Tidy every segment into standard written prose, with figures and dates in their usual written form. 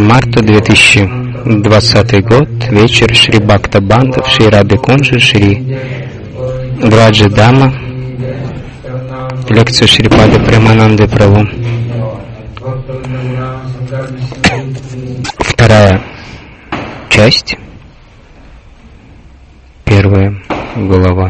марта 2020 год, вечер, Шри Бхакта Бандав, Шри Рады Кунджи, Шри Враджа Дама, лекция Шрипады Премананды Прабху. Вторая часть, первая глава.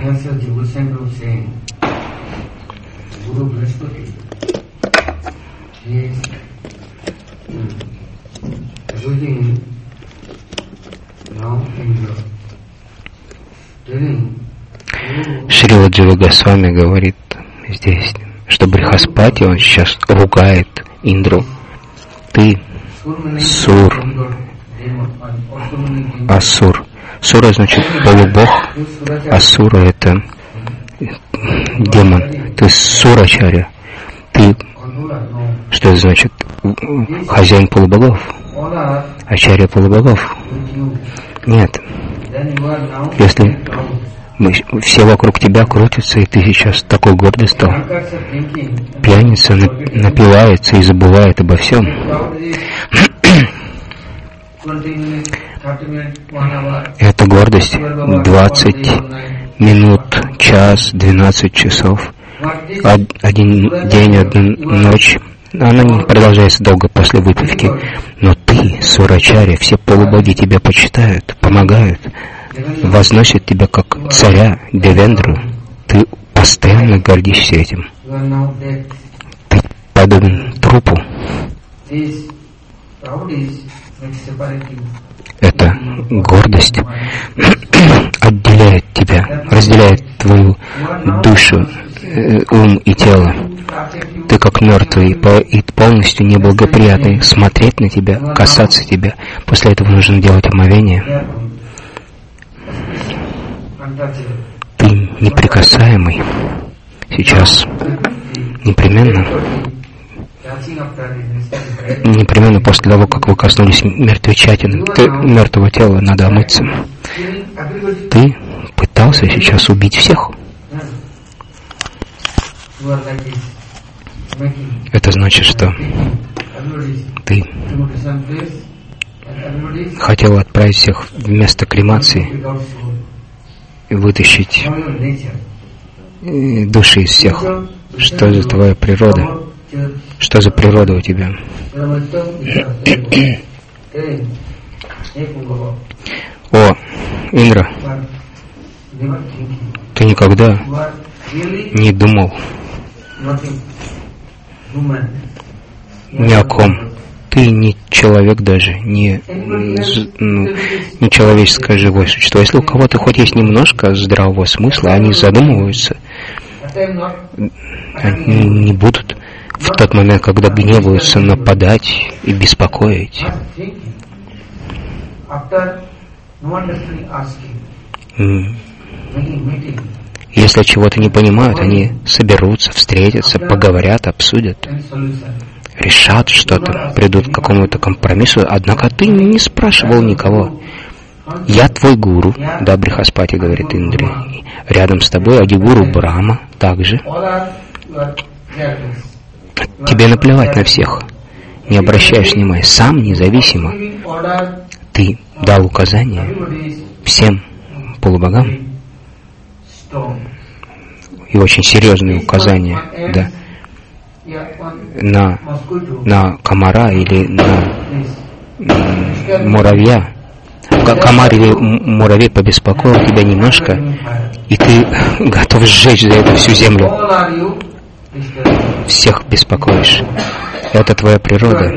Шрила Джива Госвами говорит здесь, что Брихаспати, он сейчас ругает Индру. Ты сур, асур. Сура значит полубог, асура это демон. Ты сурачаря. Ты, что это значит? Хозяин полубогов? Ачарья полубогов? Нет. Если все вокруг тебя крутятся, и ты сейчас такой гордый стал. Пьяница напивается и забывает обо всем. Это гордость 20 минут, час, 12 часов. Один день, одна ночь. Она не продолжается долго после выпивки. Но ты, сурачарья, все полубоги тебя почитают, помогают, возносят тебя как царя, Девендру. Ты постоянно гордишься этим. Ты подобен трупу. Эта гордость отделяет тебя, разделяет твою душу, ум и тело. Ты как мертвый и полностью неблагоприятный. Смотреть на тебя, касаться тебя. После этого нужно делать омовение. Ты неприкасаемый. Сейчас непременно после того, как вы коснулись мертвечатины, мертвого тела, надо омыться. Ты пытался сейчас убить всех. Это значит, что ты хотел отправить всех в место кремации и вытащить души из всех. Что за твоя природа? Что за природа у тебя? О, Индра, ты никогда не думал ни о ком. Ты не человек даже, не человеческое живое существо. Если у кого-то хоть есть немножко здравого смысла, они задумываются, они не будут в тот момент, когда гневаются, нападать и беспокоить. Если чего-то не понимают, они соберутся, встретятся, поговорят, обсудят, решат что-то, придут к какому-то компромиссу. Однако ты не спрашивал никого. Я твой гуру, да, Брихаспати, говорит Индре. Рядом с тобой Адигуру Брахма также. Тебе наплевать на всех. Не обращаешь внимания. Сам независимо. Ты дал указания всем полубогам. И очень серьезные указания, да, на комара или на муравья. Комар или муравей побеспокоил тебя немножко, и ты готов сжечь за это всю землю. Всех беспокоишь. Это твоя природа.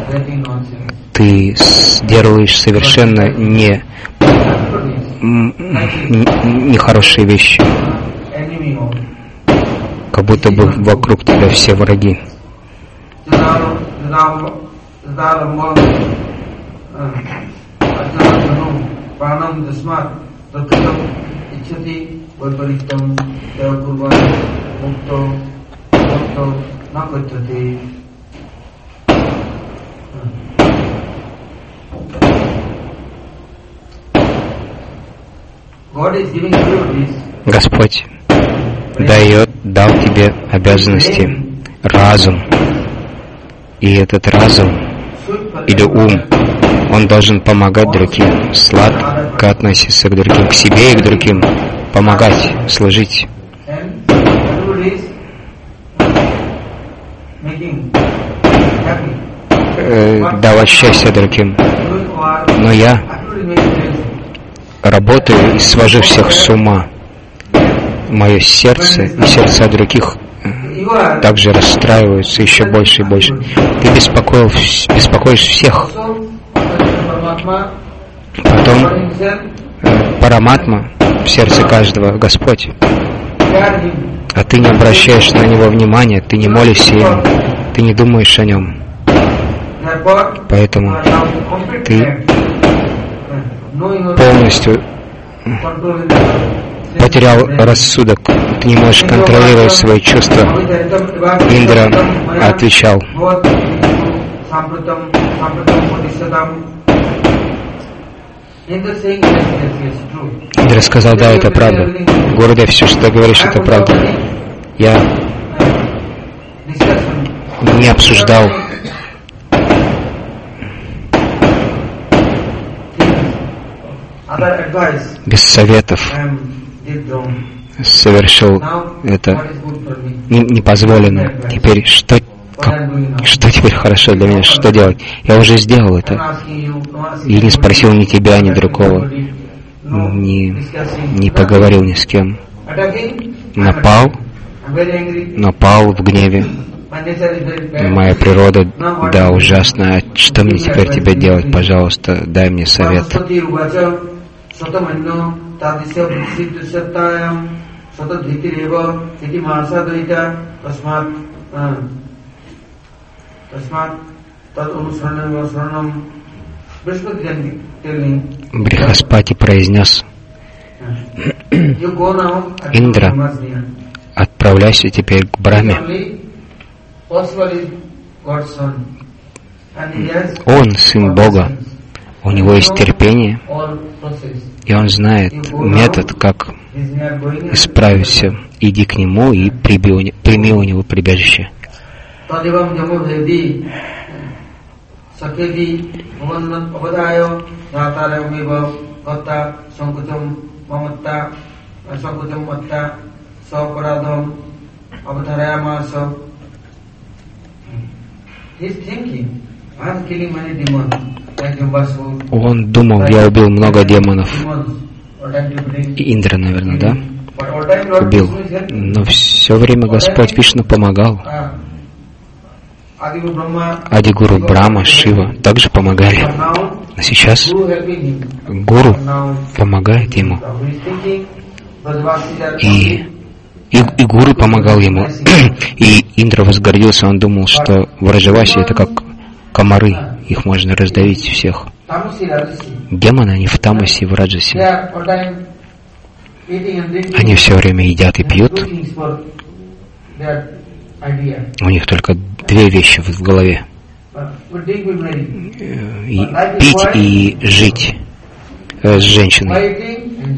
Ты делаешь совершенно нехорошие вещи. Как будто бы вокруг тебя все враги. Господь дал тебе обязанности, разум. И этот разум или ум. Он должен помогать другим, сладко относиться к другим, к себе и к другим, помогать, служить. Давать счастье другим. Но я работаю и свожу всех с ума. Мое сердце и сердца других также расстраиваются еще больше и больше. Ты беспокоишь всех. Потом Параматма в сердце каждого Господь. А ты не обращаешь на него внимания, ты не молишься ему, ты не думаешь о нем. Поэтому ты полностью потерял рассудок, ты не можешь контролировать свои чувства. Индра отвечал: Индра сказал: да, это правда. Гурудев, все, что ты говоришь, это правда. Я не обсуждал без советов, совершил это непозволено. Теперь что теперь хорошо для меня? Что делать? Я уже сделал это. И не спросил ни тебя, ни другого. Не поговорил ни с кем. Напал в гневе. Моя природа, да, ужасная. Что мне теперь тебе делать? Пожалуйста, дай мне совет. Брихаспати произнес: Индра, отправляйся теперь к Брахме. Он сын Бога, у него есть терпение, и он знает метод, как исправиться. Иди к нему и прими у него прибежище. Он думал: я убил много демонов. Индра, наверное, да? Убил. Но все время Господь Вишну помогал. Адигуру Брахма, Шива также помогали. А сейчас Гуру помогает ему. И Гуру помогал ему. И Индра возгордился, он думал, что Враджаваси это как комары, их можно раздавить всех. Демоны, они в тамасе, в раджасе. Они все время едят и пьют. У них только две вещи в голове: пить и жить с женщиной.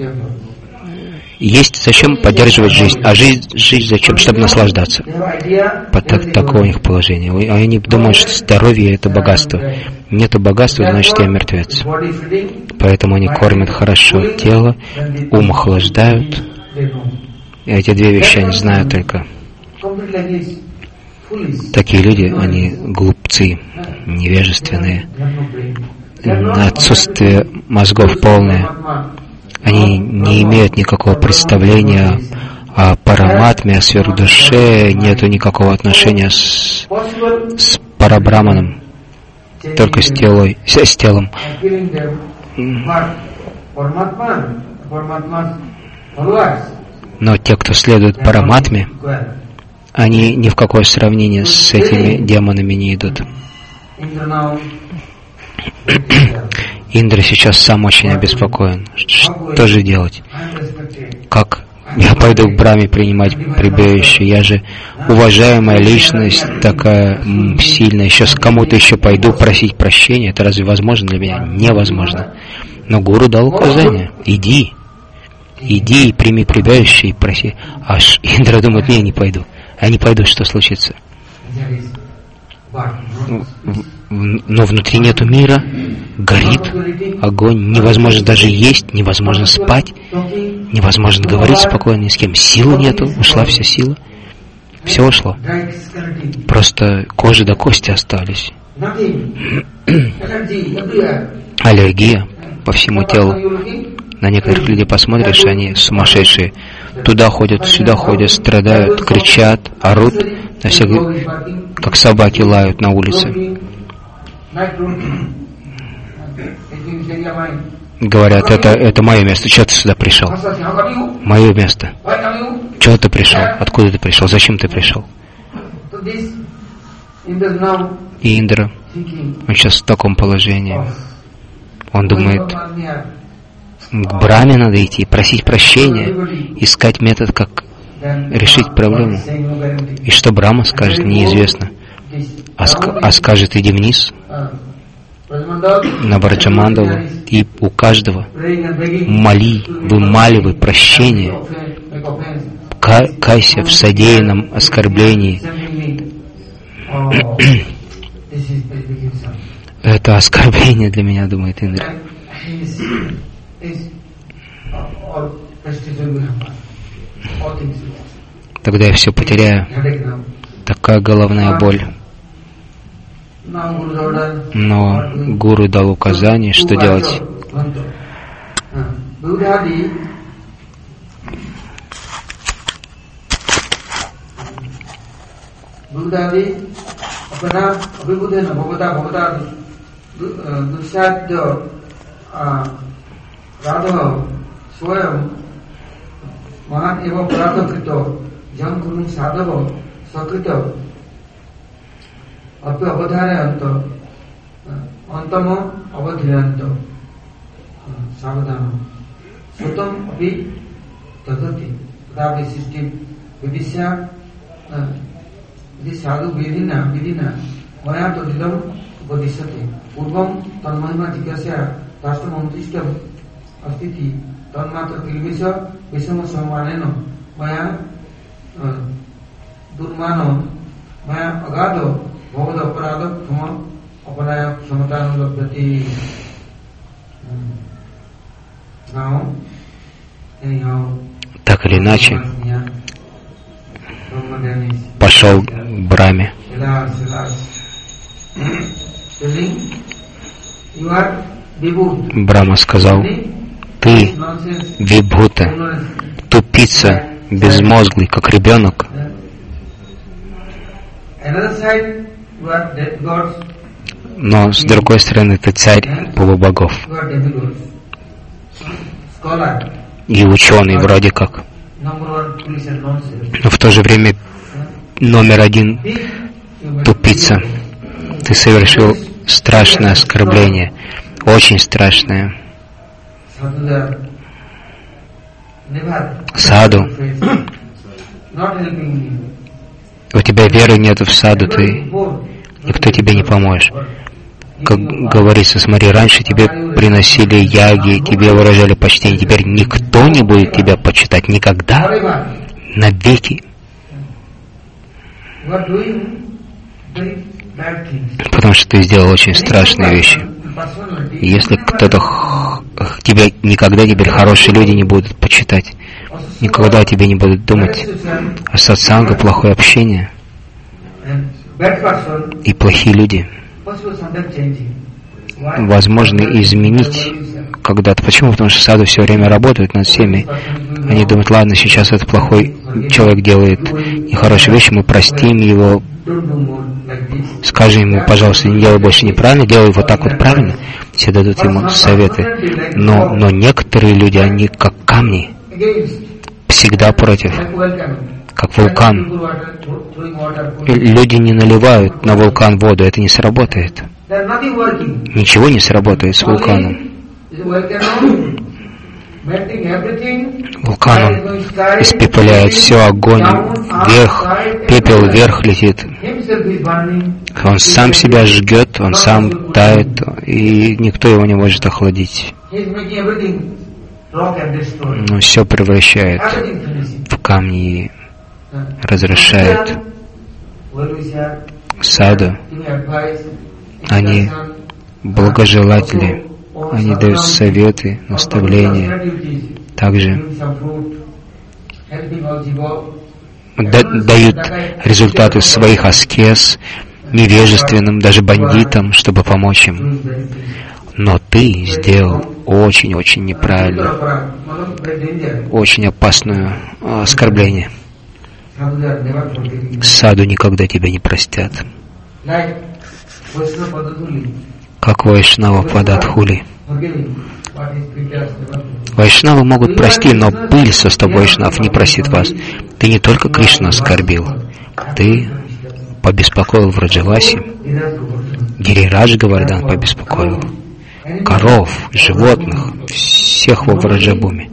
Есть зачем поддерживать жизнь, а жизнь зачем? Чтобы наслаждаться. Такое у них положение. Они думают, что здоровье — это богатство. Нету богатства, значит, я мертвец. Поэтому они кормят хорошо тело, ум охлаждают. И эти две вещи они знают только. Такие люди, они глупцы, невежественные, отсутствие мозгов полное. Они не имеют никакого представления о Параматме, о сверхдуше, нету никакого отношения с Парабраманом, только с телом. Но те, кто следует Параматме, они ни в какое сравнение с этими демонами не идут. Индра сейчас сам очень обеспокоен. Что же делать? Как я пойду к Брахме принимать прибежище? Я же уважаемая личность, такая сильная. Еще с кому-то еще пойду просить прощения. Это разве возможно для меня? Невозможно. Но Гуру дал указание: иди и прими прибежище и проси. Аж Индра думает: не пойду. А не пойду, что случится? но внутри нету мира, горит огонь, невозможно даже есть, невозможно спать, невозможно говорить спокойно ни с кем, силы нету, ушла вся сила, все ушло, просто кожа до кости остались, аллергия по всему телу. На некоторых людей посмотришь, они сумасшедшие, туда ходят, сюда ходят, страдают, кричат, орут, на всех, как собаки лают на улице. Говорят, это мое место. Чего ты сюда пришел? Мое место. Чего ты пришел? Откуда ты пришел? Зачем ты пришел? И Индра, он сейчас в таком положении. Он думает, к Браме надо идти, просить прощения, искать метод, как решить проблему. И что Брама скажет, неизвестно. А скажет, иди вниз на Браджамандалу, и у каждого моли, вымаливай прощение, кайся в содеянном оскорблении. Это оскорбление для меня, думает Индра. Тогда я все потеряю. Такая головная боль. Но гуру дал указание, что делать. Так или иначе, пошел к Браме. Брама сказал, ты, Вибхута, тупица, безмозглый, как ребенок. Но с другой стороны, ты царь полубогов. И ученый вроде как. Но в то же время номер один тупица. Ты совершил страшное оскорбление. Очень страшное. Саду. У тебя веры нет в саду, никто тебе не поможет. Как говорится, смотри, раньше тебе приносили яги, тебе выражали почтение, теперь никто не будет тебя почитать никогда, навеки. Потому что ты сделал очень страшные вещи. И если кто-то тебя никогда теперь хорошие люди не будут почитать, никогда о тебе не будут думать, а сатсанга, плохое общение и плохие люди возможно изменить когда-то. Почему? Потому что саду все время работают над всеми. Они думают, ладно, сейчас этот плохой человек делает нехорошие вещи, мы простим его, скажем ему, пожалуйста, не делай больше неправильно, делай вот так вот правильно. Все дадут ему советы. Но некоторые люди, они как камни, всегда против, как вулкан. Люди не наливают на вулкан воду, это не сработает. Ничего не сработает с вулканом. Вулкан он испепеляет все, огонь вверх, пепел вверх летит. Он сам себя жгет, он сам тает, и никто его не может охладить. Он все превращает в камни и разрушает. Саду Они благожелатели, они дают советы, наставления, также дают результаты своих аскез невежественным, даже бандитам, чтобы помочь им. Но ты сделал очень-очень неправильно, очень опасное оскорбление. Саду никогда тебя не простят. Как Вайшнава Пададхули. Вайшнавы могут простить, но пыль со стоп Вайшнав не простит вас. Ты не только Кришну оскорбил, ты побеспокоил Враджаваси, Гирирадж Говардхан побеспокоил, коров, животных, всех во Враджабуме.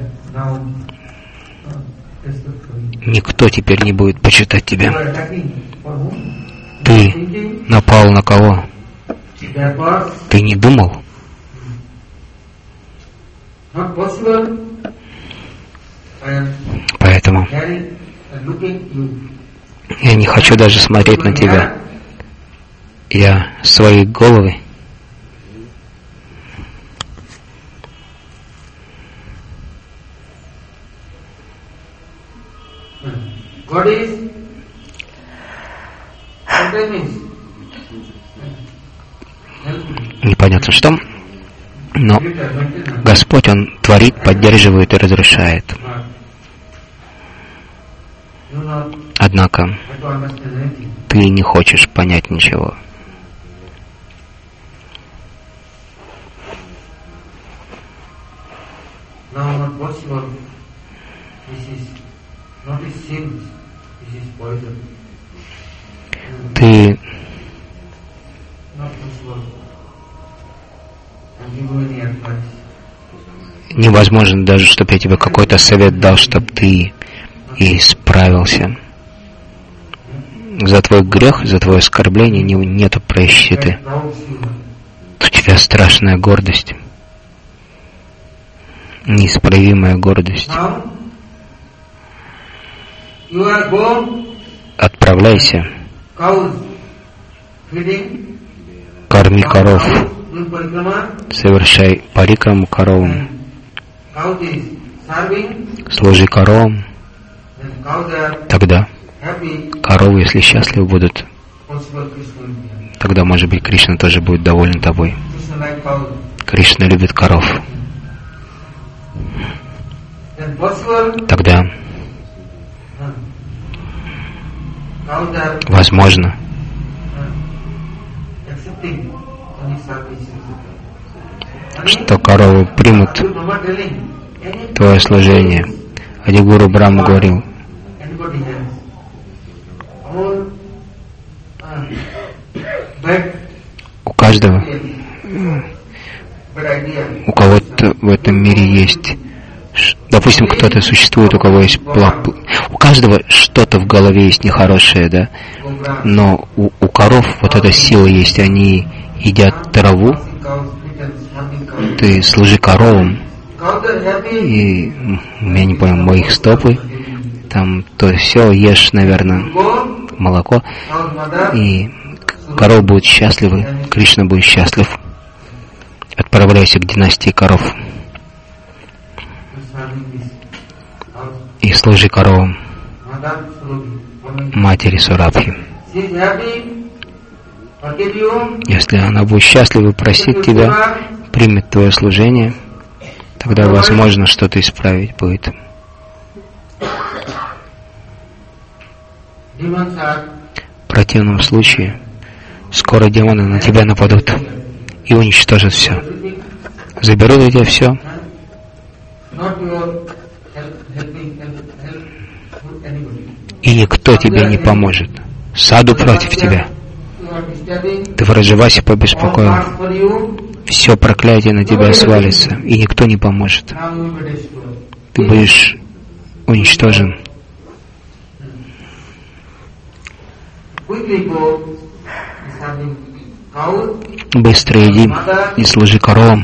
Никто теперь не будет почитать тебя. Ты напал на кого? Ты не думал? Поэтому я не хочу даже смотреть на тебя. Я своей головы непонятно что, но Господь, Он творит, поддерживает и разрушает. Однако ты не хочешь понять ничего. Ты невозможно даже, чтобы я тебе какой-то совет дал, чтобы ты исправился. За твой грех, за твое оскорбление нету прощиты. У тебя страшная гордость. Неисправимая гордость. Отправляйся. Корми коров. Совершай парикраму коровам. Служи коровам. Тогда коровы, если счастливы будут, тогда, может быть, Кришна тоже будет доволен тобой. Кришна любит коров. Тогда, возможно, что коровы примут твое служение. Адигуру Брахма говорил, у каждого, у кого-то в этом мире есть, допустим, кто-то существует, у кого есть у каждого что-то в голове есть нехорошее, да, но у коров вот эта сила есть, они едят траву, ты служи коровам, и, я не понял, моих стопы, там то все, ешь, наверное, молоко, и коровы будут счастливы, Кришна будет счастлив. Отправляйся к династии коров и служи коровам матери Сурабхи. Если она будет счастлива, просить тебя, примет твое служение, тогда возможно что-то исправить будет. В противном случае скоро демоны на тебя нападут и уничтожат все. Заберут у тебя все. И никто тебе не поможет. Саду против тебя. Ты в Раджавасе побеспокоил. Все проклятие на тебя свалится, и никто не поможет. Ты будешь уничтожен. Быстро иди и служи коровам.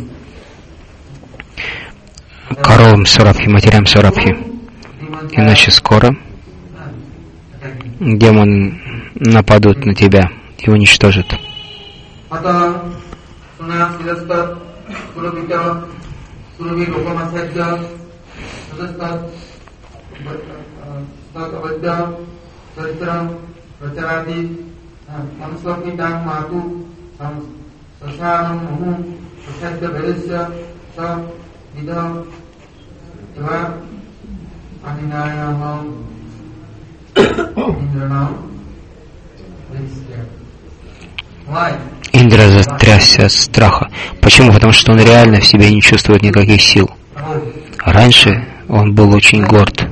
Коровам Сурабхи, матерям Сурабхи. Иначе скоро демоны нападут на тебя и уничтожат. Индра затрясся от страха. Почему? Потому что он реально в себе не чувствует никаких сил. Раньше он был очень горд.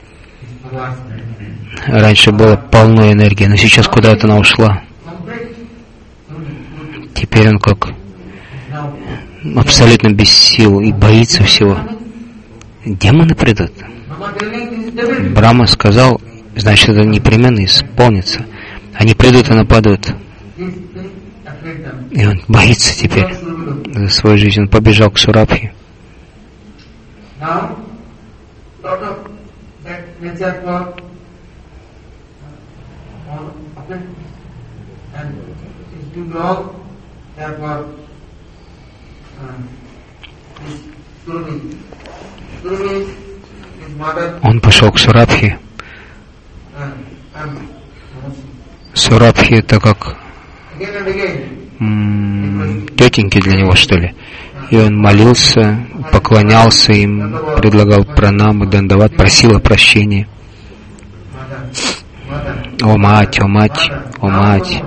Раньше было полно энергии, но сейчас куда-то она ушла. Теперь он как абсолютно без сил и боится всего. Демоны придут. Брахма сказал, значит, это непременно исполнится. Они придут и нападут. И он боится теперь за свою жизнь. Он побежал к Сурабхи. Он пошел к Сурабхи. Сурабхи это как тетеньки для него, что ли. И он молился, поклонялся им, предлагал пранамы, дандават, просил о прощении. О мать, о мать, о мать.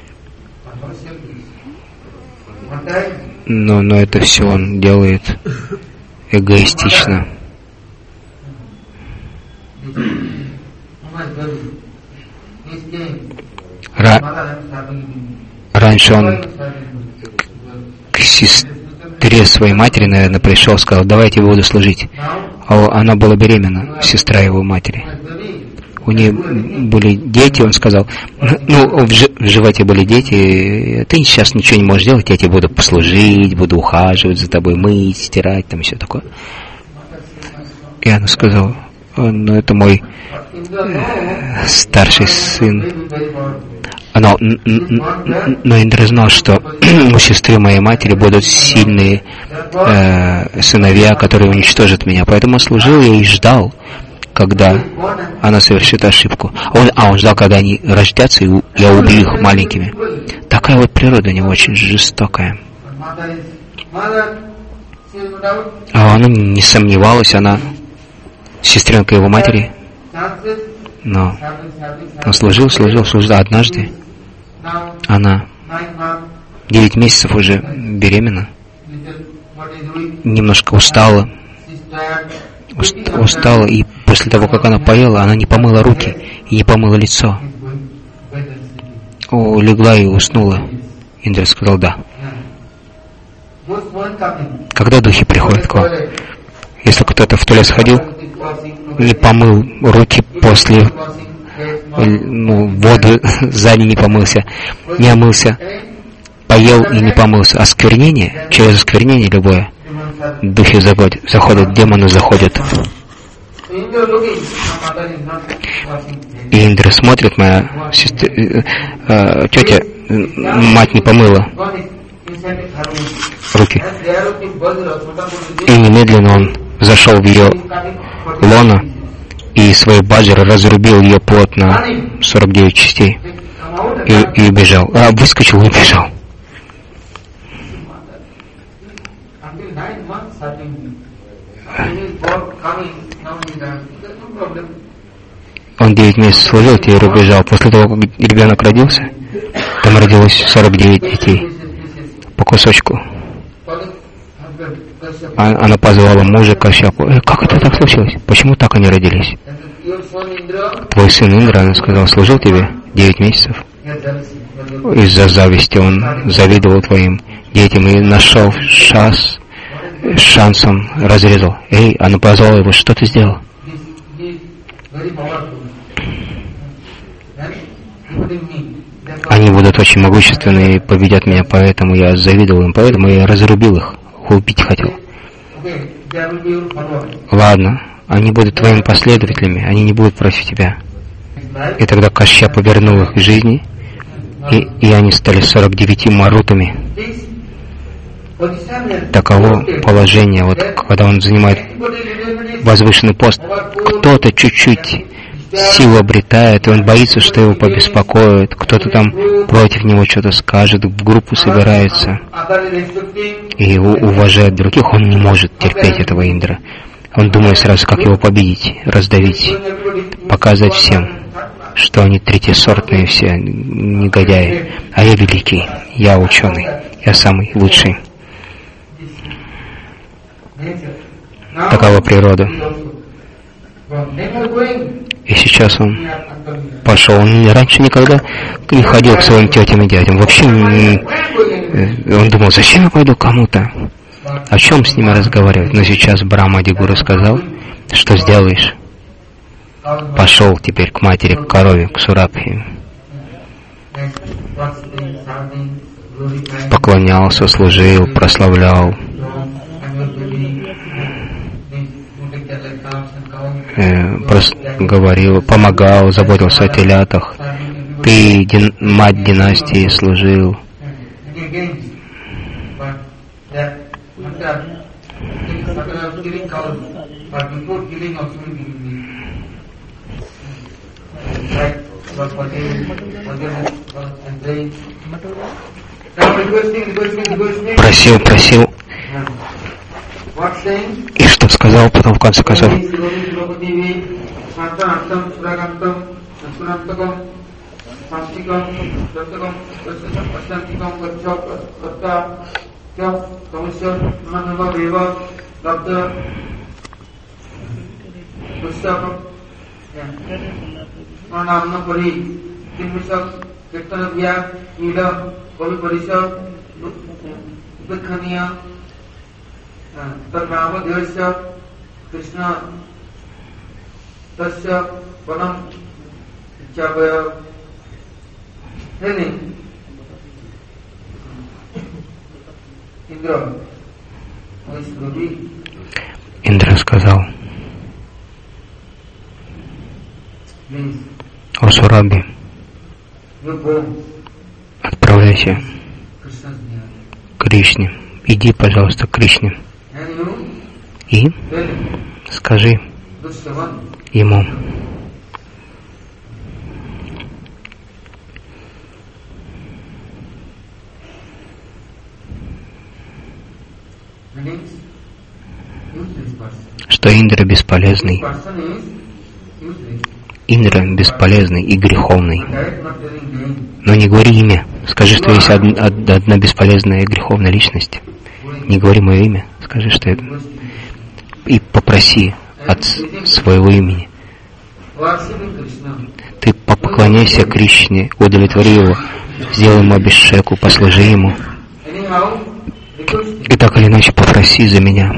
Но это все он делает эгоистично. Раньше он к сестре своей матери, наверное, пришел, сказал, давайте буду служить. А она была беременна, сестра его матери. У нее были дети, он сказал, ну, в животе были дети, ты сейчас ничего не можешь делать, я тебе буду послужить, буду ухаживать за тобой, мыть, стирать, там все такое. И она сказала, ну, это мой старший сын. Но Индра знал, что у сестры моей матери будут сильные сыновья, которые уничтожат меня. Поэтому он служил ей и ждал, когда она совершит ошибку. Он ждал, когда они рождятся, и я убью их маленькими. Такая вот природа у него очень жестокая. А она не сомневалась, она сестренка его матери. Но он служил. Однажды она 9 месяцев уже беременна, немножко устала, и после того, как она поела, она не помыла руки и не помыла лицо. Легла и уснула. Индра сказал, да. Когда духи приходят к вам? Если кто-то в туалет сходил, не помыл руки после воды, сзади не помылся, не омылся, поел и не помылся. Осквернение, через осквернение любое, духи заходят, демоны заходят. И Индра смотрит, моя тетя, мать не помыла руки. И немедленно он зашел в ее лоно и своей баджрой разрубил ее плоть на 49 частей и убежал. Выскочил и убежал. Он 9 месяцев служил, теперь убежал. После того, как ребенок родился, там родилось 49 детей. По кусочку. Она позвала мужа Кашьяпу. Как это так случилось? Почему так они родились? Твой сын Индра, она сказала, служил тебе 9 месяцев. Из-за зависти он завидовал твоим детям и нашел шансом разрезал. Она позвала его, что ты сделал? Они будут очень могущественны и победят меня, поэтому я завидовал им, поэтому я разрубил их, убить хотел. Ладно, они будут твоими последователями, они не будут против тебя. И тогда Кашьяпа вернул их к жизни и они стали 49 марутами. Таково положение, вот когда он занимает возвышенный пост, кто-то чуть-чуть силу обретает, и он боится, что его побеспокоят, кто-то там против него что-то скажет, в группу собирается и его уважает других, он не может терпеть этого Индра. Он думает сразу, как его победить, раздавить, показать всем, что они третьесортные все негодяи, а я великий, я ученый, я самый лучший. Такова природа. И сейчас он пошел. Он раньше никогда не ходил к своим тетям и дядям. Вообще он думал, зачем я пойду к кому-то? О чем с ними разговаривать? Но сейчас Брахмадигуру сказал, что сделаешь? Пошел теперь к матери, к корове, к Сурабхи. Поклонялся, служил, прославлял. Говорил, помогал, заботился о телятах. Ты, мать династии, служил. Просил. И что сказал потом в конце концов? Индра сказал: «О Сурабхи, отправляйся к Кришне, иди, пожалуйста, к Кришне и скажи ему: что Индра бесполезный. Индра бесполезный и греховный. Но не говори имя. Скажи, что есть одна бесполезная и греховная личность. Не говори мое имя. Скажи, что это. И попроси от своего имени. Ты поклоняйся Кришне, удовлетвори его, сделай ему абхишеку, послужи ему. И так или иначе попроси за меня.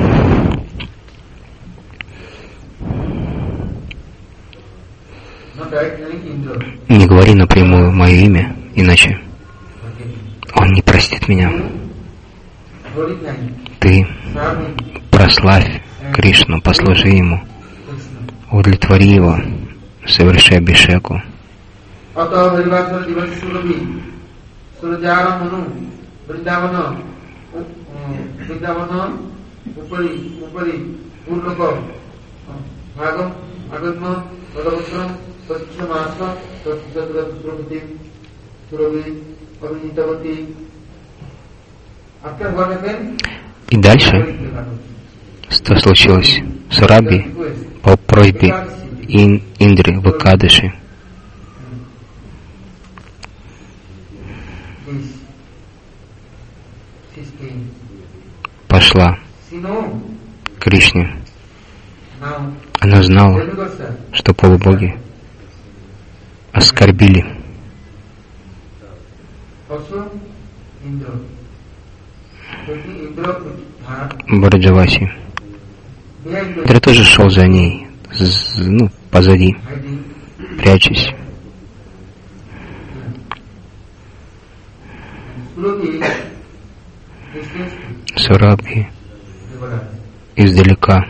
Не говори напрямую мое имя, иначе он не простит меня. Ты прославь Кришну, послужи ему, удовлетвори его, соверши абхишеку. И дальше, что случилось? Сурабхи по просьбе Индры в Экадаши пошла к Кришне. Она знала, что полубоги оскорбили Браджаваси. Индра тоже шел за ней, позади, прячась. Сурабхи издалека,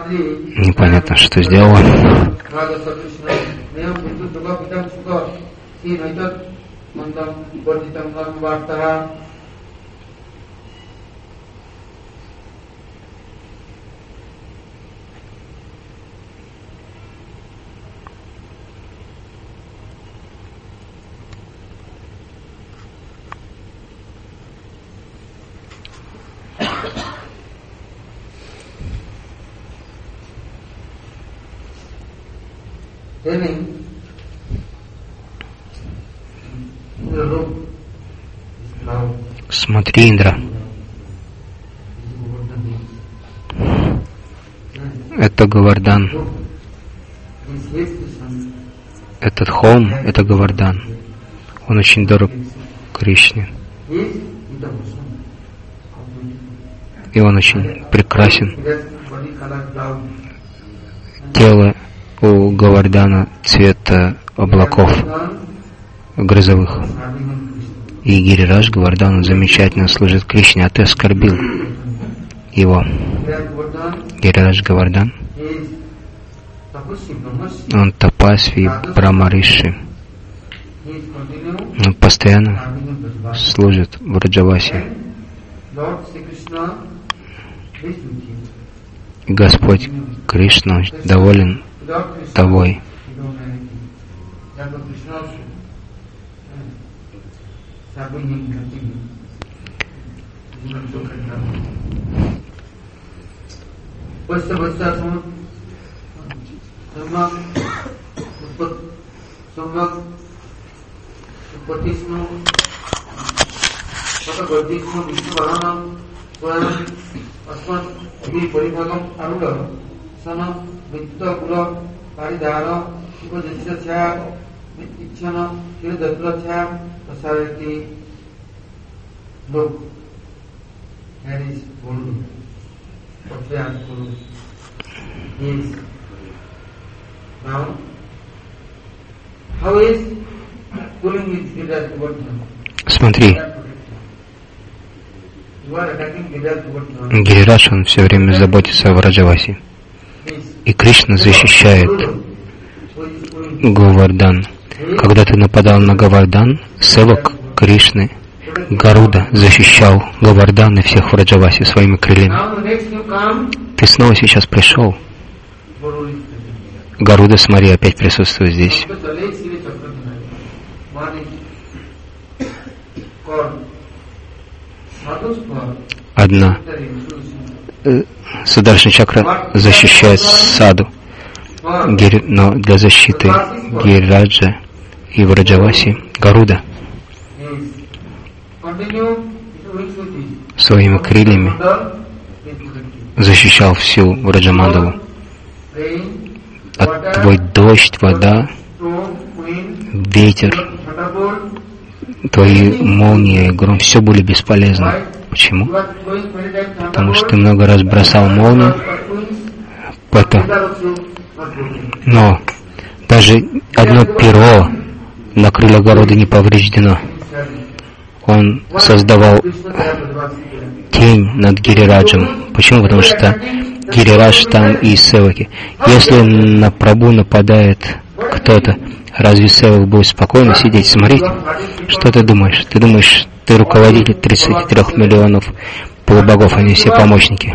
непонятно, что сделала. Смотри, Индра. Это Говардан. Этот холм — это Говардан. Он очень дорог Кришне. И он очень прекрасен. Тело у Говардана цвета облаков грозовых. И Гирирадж Говардан замечательно служит Кришне, а ты оскорбил его. Гирирадж Говардан, он тапасви Брахмариши. Он постоянно служит в Враджавасе. Господь Кришна доволен тобой. Смотри, Гирирадж, он все время заботится о Враджавасе. И Кришна защищает Говардан. Когда ты нападал на Говардан, севак Кришны Гаруда защищал Говардан и всех в Враджавасе своими крыльями. Ты снова сейчас пришел. Гаруда, смотри, опять присутствует здесь. Одна Сударшина чакра защищает саду, но для защиты Гирираджа и Враджаваси Гаруда своими крыльями защищал всю Враджамандалу. А твой дождь, вода, ветер, твои молнии и гром, все были бесполезны. Почему? Потому что ты много раз бросал молнию, но даже одно перо на крыльях Гаруды не повреждено. Он создавал тень над Гирираджем. Почему? Потому что Гирирадж там и севаки. Если на Прабху нападает кто-то, разве севак будет спокойно сидеть и смотреть? Что ты думаешь? Ты думаешь, ты руководитель 33 миллионов полубогов, они все помощники.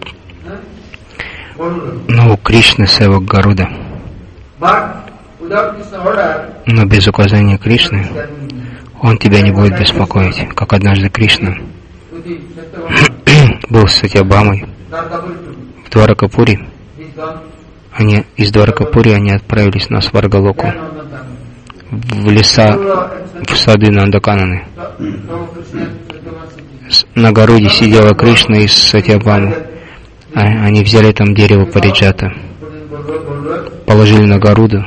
Но у Кришны севак Гаруда. Но без указания Кришны он тебя не будет беспокоить, как однажды Кришна был с Сатьябамой в Дваракапури. Из Дваракапури они отправились на Сваргалоку, в леса, в сады Нандакананы. На Гаруде сидела Кришна и Сатьябама. Они взяли там дерево Париджата, положили на Гаруду,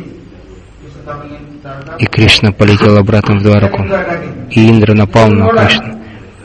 и Кришна полетел обратно в Двараку. И Индра напал на Кришну.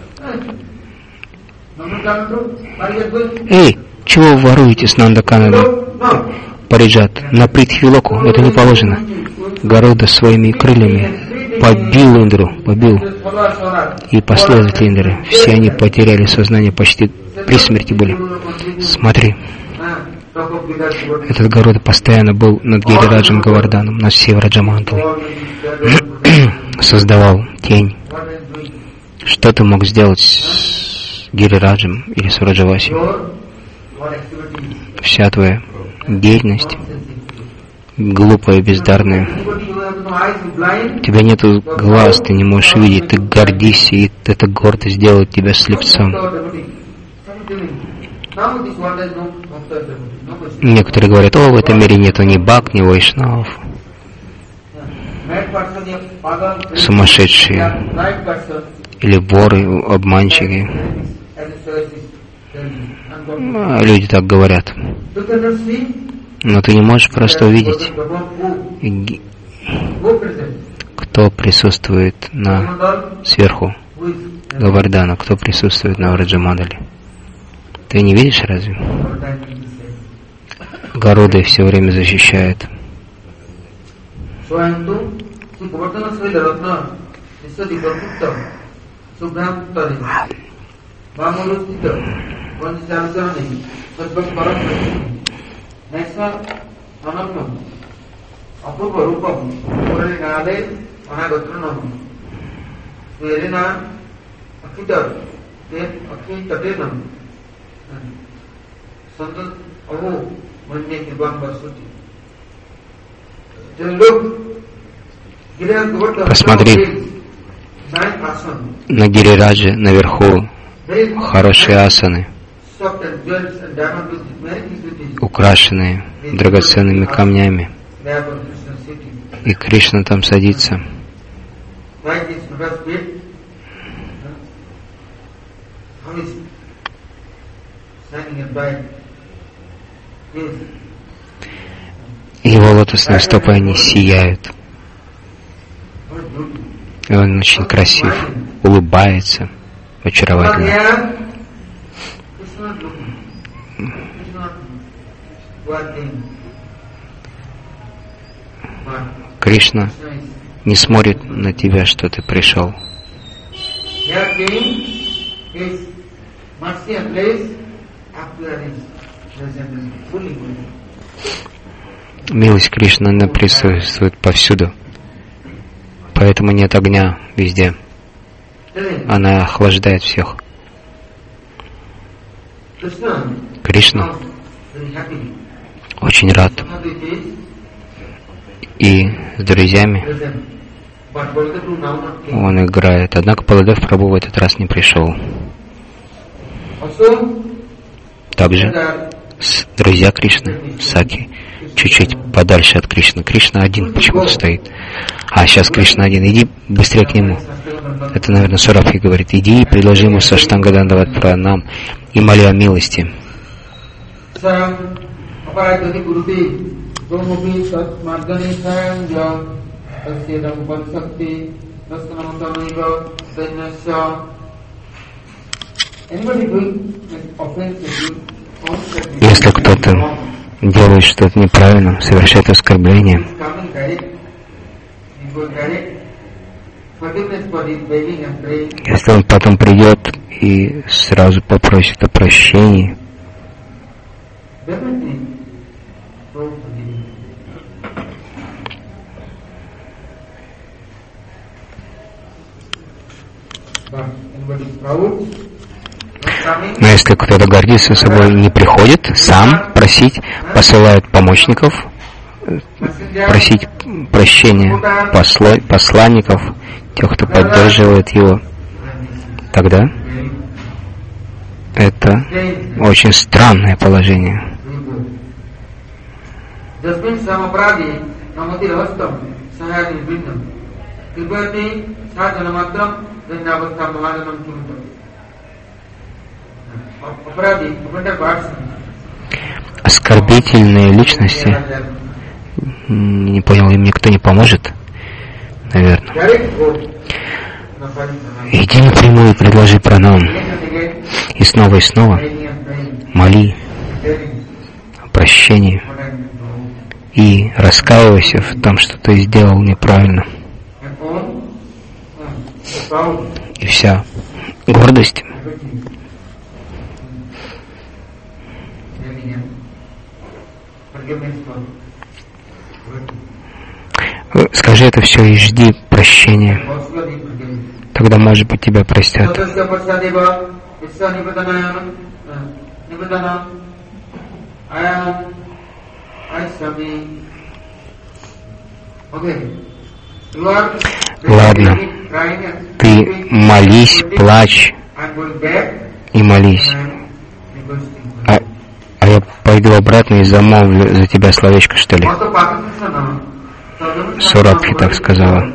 Эй, чего вы воруете с Нандакананы? Париджат, на Притхвилоку это не положено. Гаруда своими крыльями побил Индру, побил. И последователи Индры, все они потеряли сознание, почти при смерти были. Смотри, Этот Гаруда постоянно был над Гирираджем Говарданом, над всей Враджамандалой. Создавал тень. Что ты мог сделать с Гирираджем или с Враджаваси? Вся твоя деятельность глупая, бездарная. У тебя нету глаз, ты не можешь видеть, ты гордишься, и эта гордость делает тебя слепцом. Некоторые говорят: о, в этом мире нету ни бак, ни вайшнавов. Сумасшедшие или воры, обманщики. Люди так говорят. Но ты не можешь просто увидеть, кто присутствует сверху Говардана, кто присутствует на Враджамандале. Ты не видишь разве? Гаруда все время защищает. Посмотри на Гирираджа наверху, хорошие асаны, украшенные драгоценными камнями, и Кришна там садится. Его лотосные стопы, они сияют. И он очень красив, улыбается, очаровательно. Кришна не смотрит на тебя, что ты пришел. Милость Кришны, она присутствует повсюду. Поэтому нет огня везде. Она охлаждает всех. Кришна очень рад. И с друзьями он играет. Однако Баладев Прабху в этот раз не пришел. Также друзья Кришны, Саки, чуть-чуть подальше от Кришны. Кришна один почему-то стоит. А сейчас Кришна один. Иди быстрее к нему. Это, наверное, Сурабхи говорит. Иди и предложи ему саштангадандават пранам и моли о милости. Если кто-то делает что-то неправильно, совершает оскорбление, если он потом придет и сразу попросит о прощении, но если кто-то гордится собой, не приходит сам просить, посылает помощников, просить прощения посланников, тех, кто поддерживает его, тогда это очень странное положение. Оскорбительные личности, не понял, им никто не поможет, наверное. Иди напрямую и предложи пранам. И снова моли о прощении. И раскаивайся в том, что ты сделал неправильно. И вся гордость Скажи это все и жди прощения. Тогда, может быть, тебя простят. Ладно, ты молись, плачь и молись. А я пойду обратно и замолвлю за тебя словечко, что ли? Сурабхи так сказала.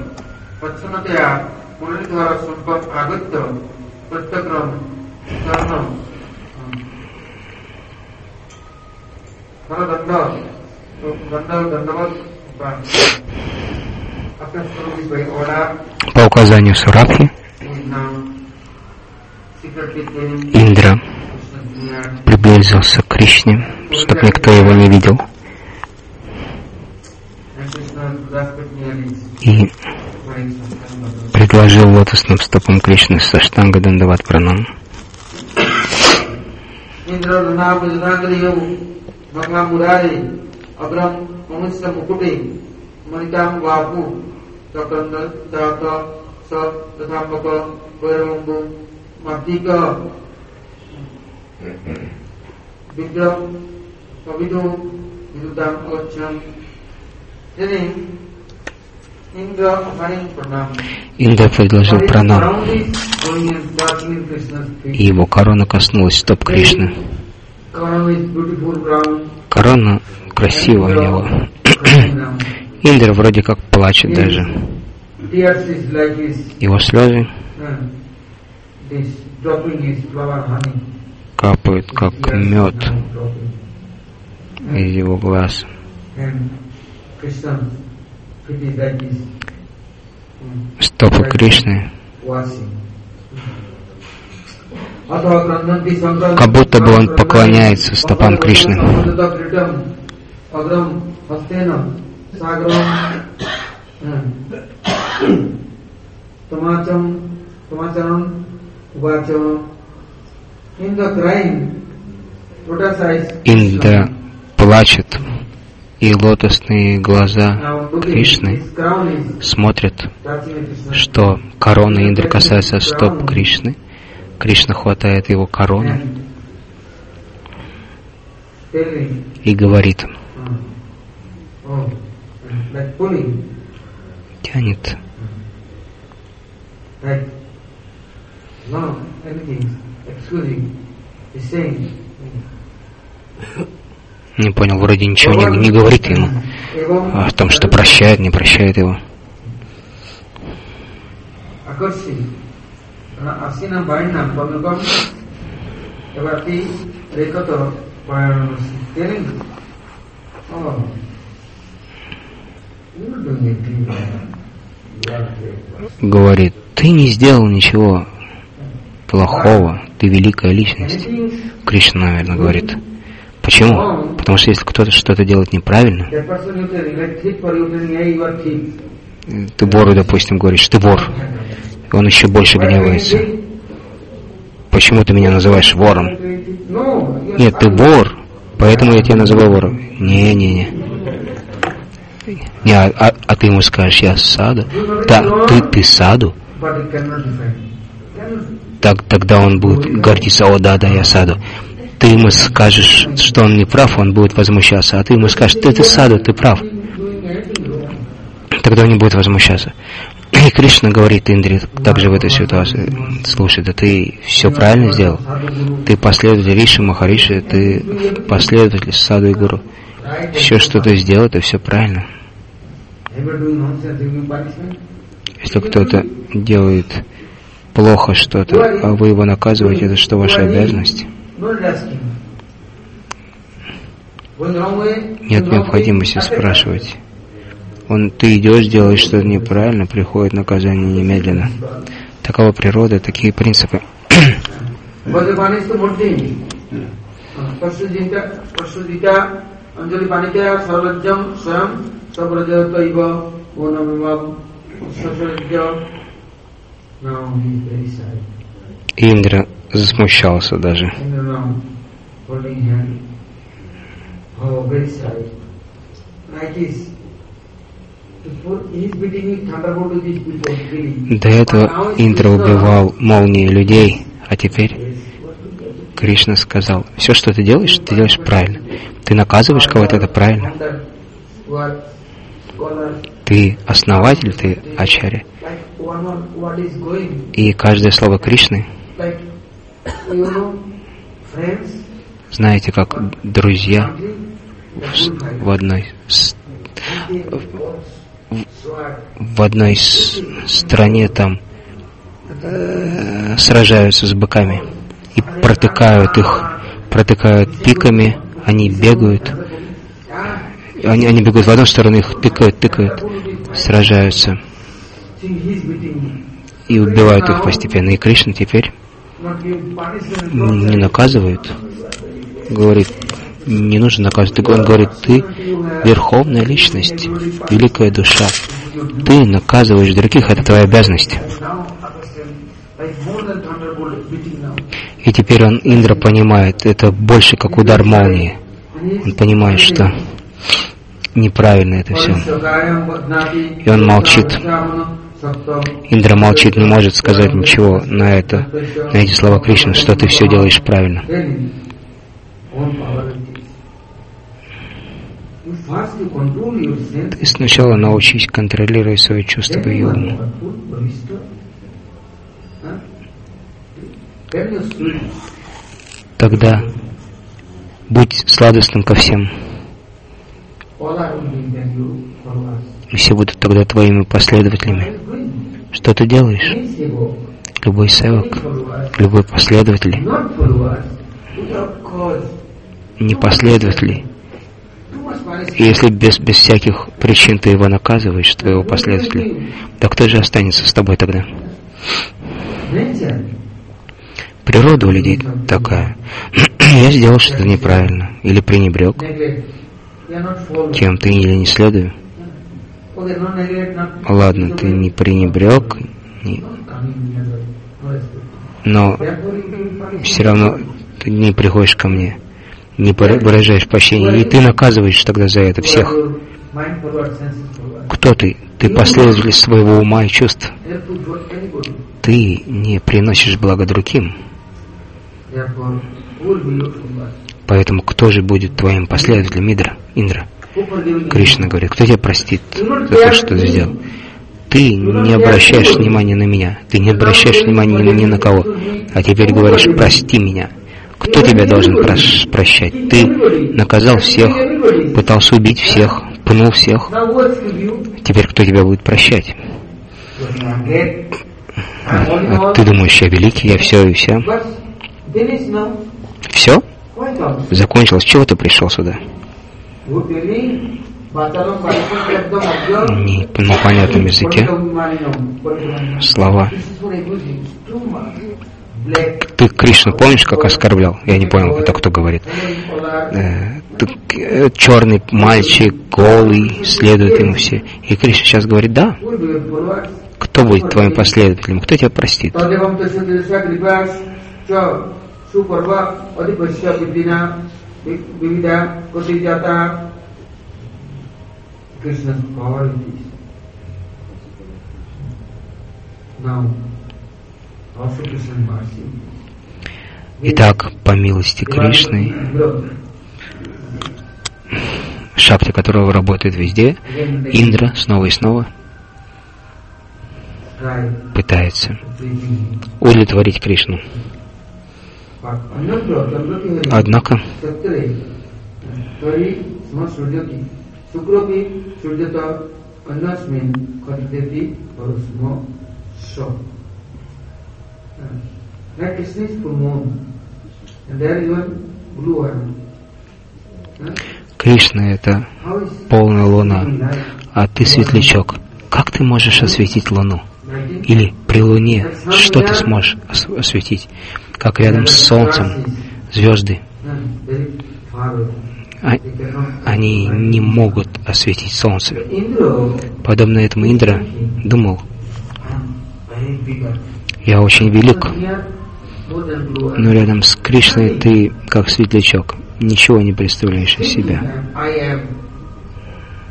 По указанию Сурабхи, Индра приблизился к Кришне, чтобы никто его не видел, и предложил лотосным стопам Кришны саштанга дандават пранам. Индра предложил пранам, и его корона коснулась стоп Кришны. Корона красивая у него. Индра вроде как плачет даже. Его слезы капают, как мед из его глаз. Стопы Кришны как будто бы он поклоняется стопам Кришны. Индра плачет, и лотосные глаза Кришны смотрят, что корона Индры касается стоп Кришны. Кришна хватает его корону и говорит, тянет. Не понял, вроде ничего не говорит ему о том, что прощает, не прощает его. Говорит, ты не сделал ничего плохого, ты великая личность. Кришна, наверное, говорит. Почему? Потому что если кто-то что-то делает неправильно, ты вору, допустим, говоришь, ты вор, и он еще больше гневается. Почему ты меня называешь вором? Нет, ты вор, поэтому я тебя называю вором. Не, а ты ему скажешь, я саду? Да, ты саду? Тогда он будет гордиться, о да, я саду. Ты ему скажешь, что он не прав, он будет возмущаться, а ты ему скажешь, ты саду, ты прав. Тогда он не будет возмущаться. И Кришна говорит Индре также в этой ситуации, слушай, да ты все правильно сделал. Ты последователь Риши, Махариши, ты последователь Саду и Гуру. Все, что ты сделал, это все правильно. Если кто-то делает плохо что-то, а вы его наказываете, это что, ваша обязанность? Нет необходимости спрашивать. Ты идешь, делаешь что-то неправильно, приходит наказание немедленно. Такова природа, такие принципы. Индра засмущался даже. До этого Индра убивал молнией людей, а теперь Кришна сказал: все, что ты делаешь правильно. Ты наказываешь кого-то, это правильно. Ты основатель, ты ачарья. И каждое слово Кришны, знаете, как друзья в одной стране там сражаются с быками и протыкают пиками, они бегают. Они бегут в одну сторону, их тыкают, сражаются и убивают их постепенно. И Кришна теперь не наказывает, говорит, не нужно наказывать. Он говорит: ты верховная личность, великая душа. Ты наказываешь других, это твоя обязанность. И теперь Индра понимает, это больше как удар молнии. Он понимает, что неправильно это все. И он молчит. Индра молчит, не может сказать ничего на эти слова Кришны, что ты все делаешь правильно. Ты сначала научись контролировать свои чувства и ум. Тогда будь сладостным ко всем. И все будут тогда твоими последователями. Что ты делаешь? Любой севак, любой последователь, не последователь. И если без всяких причин ты его наказываешь, твоего последователя, то кто же останется с тобой тогда? Природа у людей такая. Я сделал что-то неправильно, или пренебрег кем-то, или не следую. Ладно, ты не пренебрег, но все равно ты не приходишь ко мне, не выражаешь прощения, и ты наказываешь тогда за это всех. Кто ты? Ты последователь своего ума и чувств. Ты не приносишь благо другим. Поэтому кто же будет твоим последователем, Индра? Кришна говорит: кто тебя простит за то, что ты сделал? Ты не обращаешь внимания на меня, ты не обращаешь внимания ни на кого, а теперь говоришь: прости меня. Кто тебя должен прощать? Ты наказал всех, пытался убить всех, пнул всех. Теперь кто тебя будет прощать? Ты думаешь, я великий, я все и вся? Все? Закончилось. Чего ты пришел сюда? На понятном языке слова. Ты Кришну помнишь, как оскорблял? Я не понял, это кто говорит. Черный мальчик, голый, следует ему все. И Кришна сейчас говорит: да. Кто будет твоим последователем? Кто тебя простит? Итак, по милости Кришны, шакти которого работает везде, Индра снова и снова пытается удовлетворить Кришну. Однако Кришна — это полная луна, а ты светлячок. Как ты можешь осветить луну? Или при луне что ты сможешь осветить? Как рядом с солнцем звезды. Они не могут осветить солнце. Подобно этому Индра думал: я очень велик, но рядом с Кришной ты как светлячок, ничего не представляешь из себя.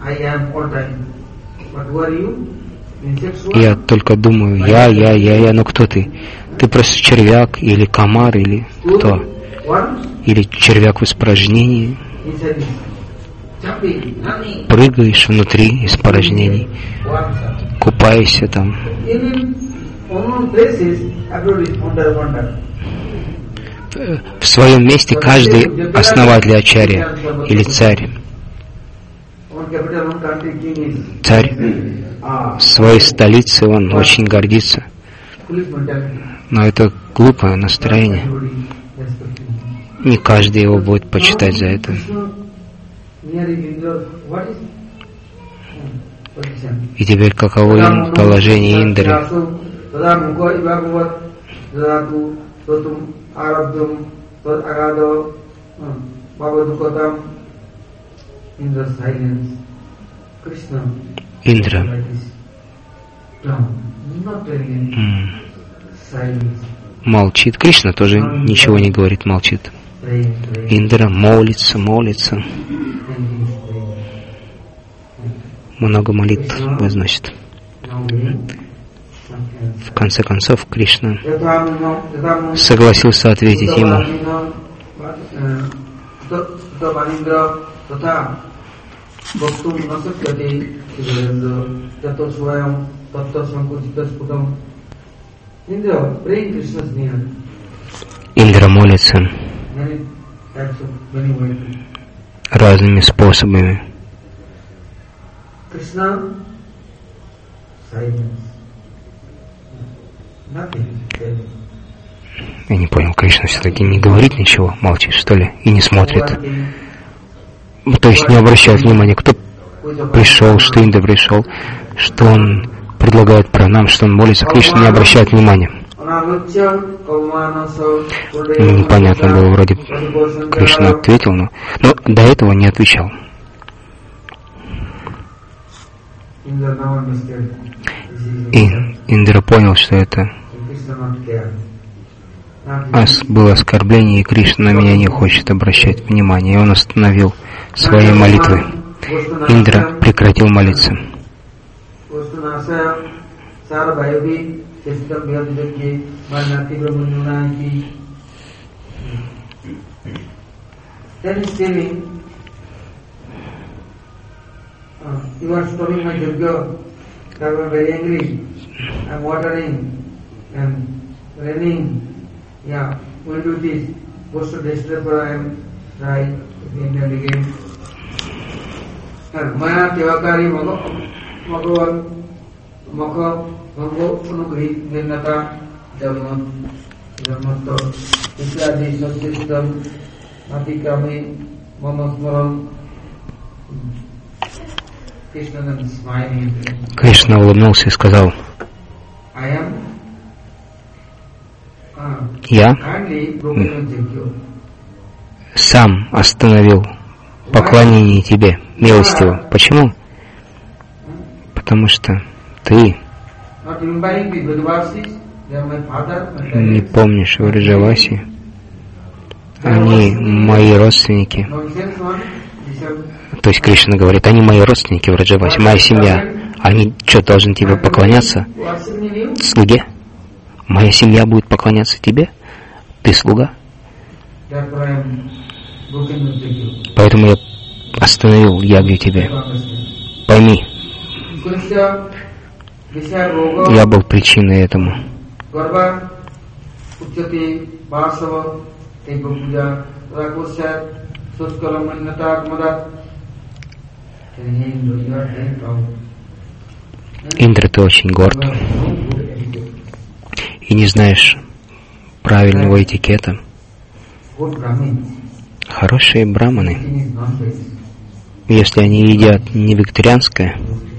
Я только думаю, я, но кто ты? Ты просто червяк или комар или кто? Или червяк в испражнении? Прыгаешь внутри испражнений, купаешься там. В своем месте каждый основатель ачарья или царь. Царь в своей столице, он очень гордится. Но это глупое настроение. Не каждый его будет почитать за это. И теперь каково положение Индры? Индра молчит. Кришна тоже ничего не говорит, молчит. Индра молится. Много молитв возносит. В конце концов, Кришна согласился ответить ему. Индра молится разными способами. Я не понял, Кришна все-таки не говорит ничего, молчит, что ли, и не смотрит. То есть не обращает внимания, кто пришел, что Индра пришел, что он предлагает пранам, что он молится. Кришна не обращает внимания. Непонятно было, вроде Кришна ответил, но до этого не отвечал. И Индра понял, что это было оскорбление, и Кришна на меня не хочет обращать внимания, и он остановил свои молитвы. Индра прекратил молиться. You are stopping my yajna. I am very angry. I am watering and raining. Yeah, when do this? Goes to destroy. I am right again and again. And Maya Tevakari Bhagavan Mokha Bhango Anugri Nirnata Dhammato Ityadi Satyastam Atikami Mamasmaram. Кришна улыбнулся и сказал: я сам остановил поклонение тебе, милостиво. Почему? Потому что ты не помнишь Враджаваси. Они мои родственники. То есть Кришна говорит, они мои родственники в Враджавасе, моя семья. Они что, должны тебе поклоняться? Слуге? Моя семья будет поклоняться тебе? Ты слуга? Поэтому я остановил ягью тебе. Пойми, я был причиной этому. Индра, ты очень горд и не знаешь правильного этикета. Хорошие браманы, если они едят не вегетарианское,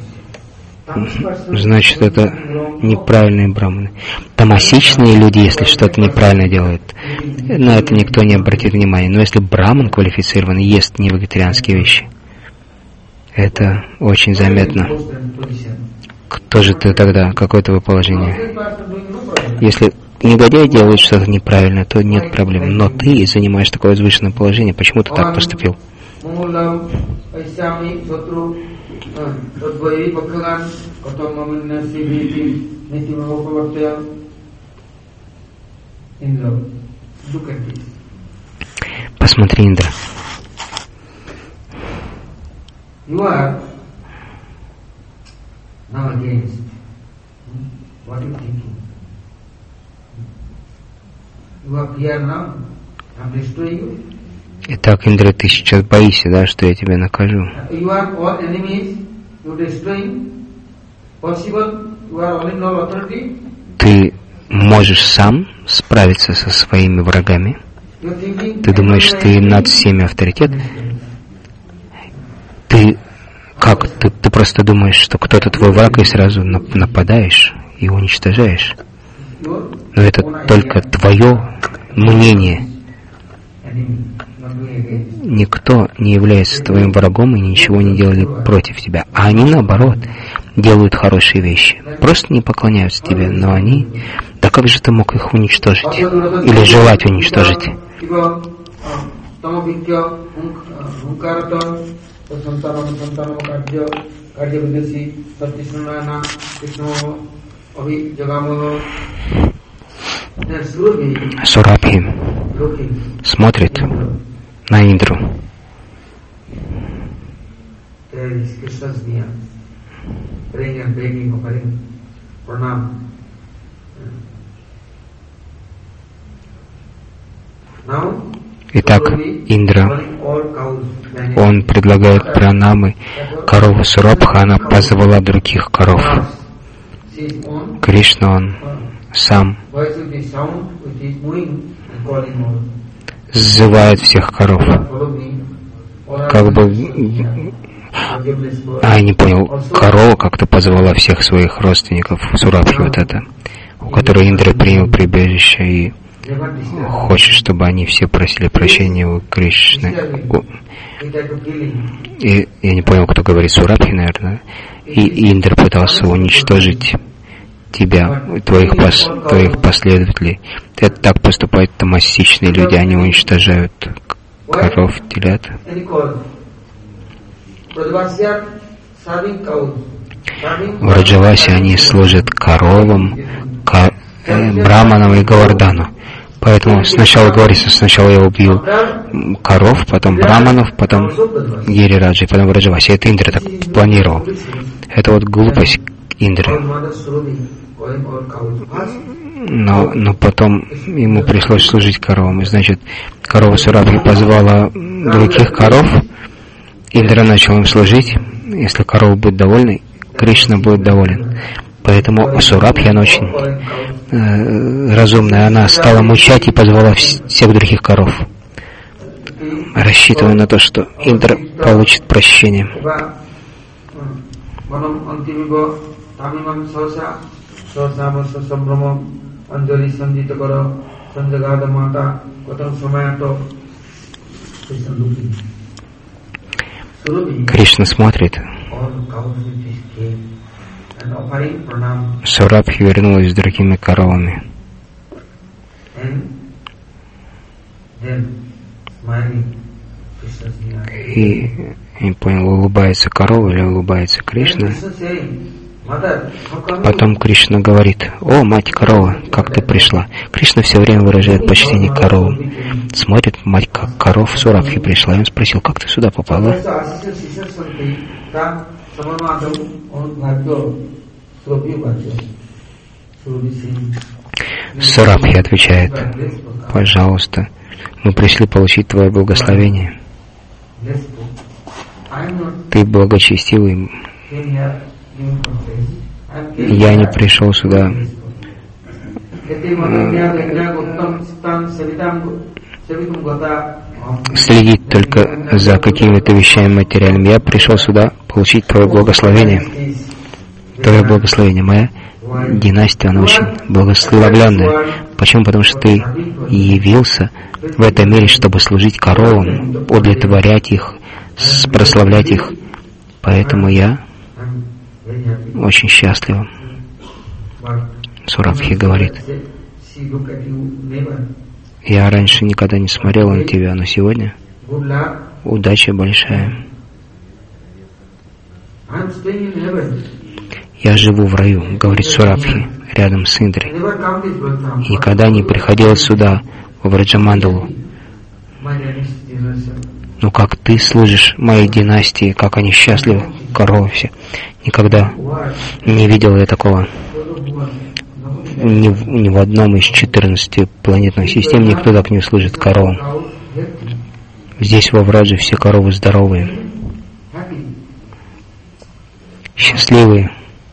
значит это неправильные браманы. Тамасичные люди, если что-то неправильно делают, на это никто не обратит внимания. Но если браман квалифицированный ест не вегетарианские вещи, это очень заметно. Кто же ты тогда? Какое твое положение? Если негодяй делает что-то неправильно, то нет проблем. Но ты занимаешь такое возвышенное положение. Почему ты так поступил? Посмотри, Индра. You are now against. What are you thinking? You are here now. I'm destroying you. Итак, Индра, ты сейчас боишься, да, что я тебя накажу? You are all enemies. You destroying. Possible. You are all in all authority. Ты можешь сам справиться со своими врагами? Ты думаешь, ты над всеми авторитет? Ты просто думаешь, что кто-то твой враг, и сразу нападаешь и уничтожаешь. Но это только твое мнение. Никто не является твоим врагом и ничего не делали против тебя. А они, наоборот, делают хорошие вещи. Просто не поклоняются тебе, но они... Да как же ты мог их уничтожить? Или желать уничтожить? Сурабхи смотрит на Индру. Итак, Индра, он предлагает пранамы корову Сурабха, она позвала других коров. Кришна, он сам сзывает всех коров. Как бы... я не понял, корова как-то позвала всех своих родственников Сурабхи, вот это, у которой Индра принял прибежище и хочет, чтобы они все просили прощения у Кришны. И я не понял, кто говорит, Сурабхи, наверное. И Индра пытался уничтожить тебя, твоих последователей. Это так поступают тамасичные люди, они уничтожают коров, телят. В Раджавасе они служат коровам, браманам и Говардану. Поэтому сначала я убил коров, потом браманов, потом Гирираджи, потом Раджаваси. Это Индра так планировал. Это вот глупость Индры. Но потом ему пришлось служить коровам. И значит, корова Сурабхи позвала других коров. Индра начал им служить. Если корова будет довольна, Кришна будет доволен. Поэтому Сурабхи, она очень разумная. Она стала мучать и позвала всех других коров, рассчитывая на то, что Индра получит прощение. Кришна смотрит. Сурабхи вернулась с другими коровами. И я не понял, улыбается корова или улыбается Кришна. Потом Кришна говорит: «О, мать корова, как ты пришла?» Кришна все время выражает почтение коровам. Смотрит, мать коров Сурабхи пришла. И он спросил: «Как ты сюда попала?» Сурабхи отвечает: «Пожалуйста, мы пришли получить твое благословение. Ты благочестивый. Я не пришел сюда следить только за какими-то вещами материальными. Я пришел сюда получить твое благословение. Твое благословение. Моя династия, она очень благословленная. Почему? Потому что ты явился в этом мире, чтобы служить коровам, удовлетворять их, прославлять их. Поэтому я очень счастлива». Сурабхи говорит: «Я раньше никогда не смотрел на тебя, но сегодня good luck. Удача большая. I'm staying in heaven. Я живу в раю, говорит Сурабхи, рядом с Индрой. I never come this Vrajam. И никогда не приходил сюда, в Враджамандалу. My dynasty generation. Ну как ты служишь моей династии, как они счастливы, коровы все. Никогда не видел я такого. Ни в одном из 14 планетных систем никто так не служит коровам. Здесь во Врадже все коровы здоровые, счастливые.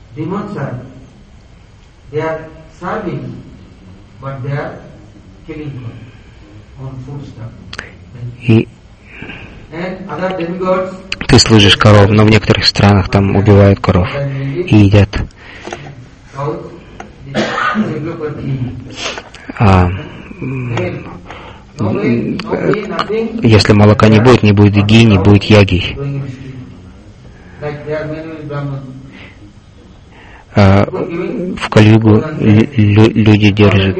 И ты служишь коров, но в некоторых странах там убивают коров и едят. Если молока не будет ги, не будет яги. В Кали-югу люди держат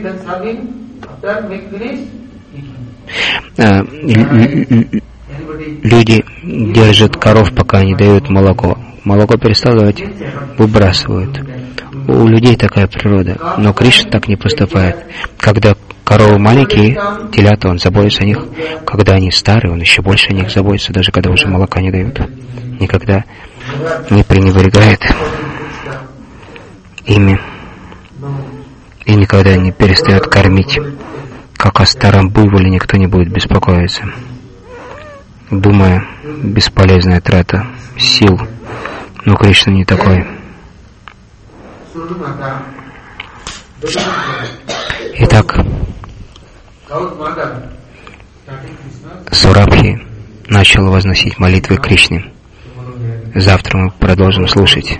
коров, пока не дают молоко. Молоко перестало давать, выбрасывают. У людей такая природа, но Кришна так не поступает. Когда коровы маленькие, телята, он заботится о них. Когда они старые, он еще больше о них заботится, даже когда уже молока не дают. Никогда не пренебрегает ими и никогда не перестает кормить. Как о старом буйволе никто не будет беспокоиться, думая, бесполезная трата сил. Но Кришна не такой. Итак, Сурабхи начал возносить молитвы Кришне. Завтра мы продолжим слушать.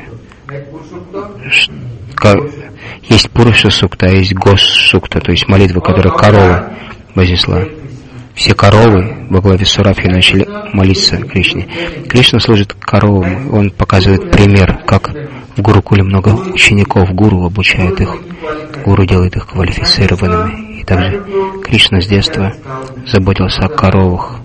Есть Пуруша Сукта, а есть Гос Сукта, то есть молитва, которую корова вознесла. Все коровы во главе Сурабхи начали молиться Кришне. Кришна служит коровам, он показывает пример, как в Гурукуле много учеников, гуру обучает их, гуру делает их квалифицированными. И также Кришна с детства заботился о коровах,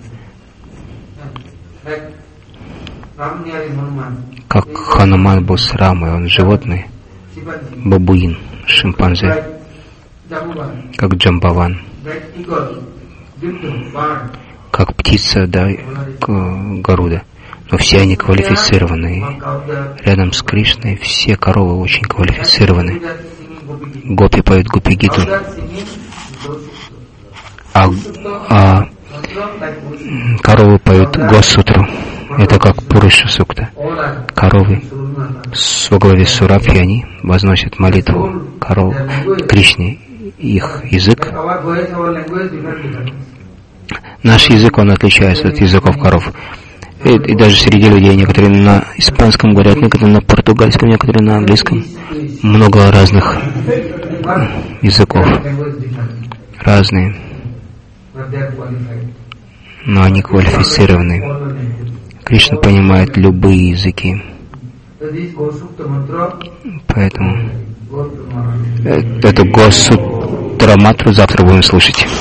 как Хануман был с Рамой, он животный, бабуин, шимпанзе, как Джамбаван, как птица, да, Гаруда. Но все они квалифицированные. Рядом с Кришной все коровы очень квалифицированы. Гопи поют Гопи-гиту. А коровы поют Гос-сутру. Это как Пуруша Сукта. Коровы во главе Сурабхи, они возносят молитву коров Кришне. Их язык. Наш язык, он отличается от языков коров. И даже среди людей некоторые на испанском говорят, некоторые на португальском, некоторые на английском. Много разных языков. Разные. Но они квалифицированы. Кришна понимает любые языки. Поэтому эту Гос-сутру завтра будем слушать.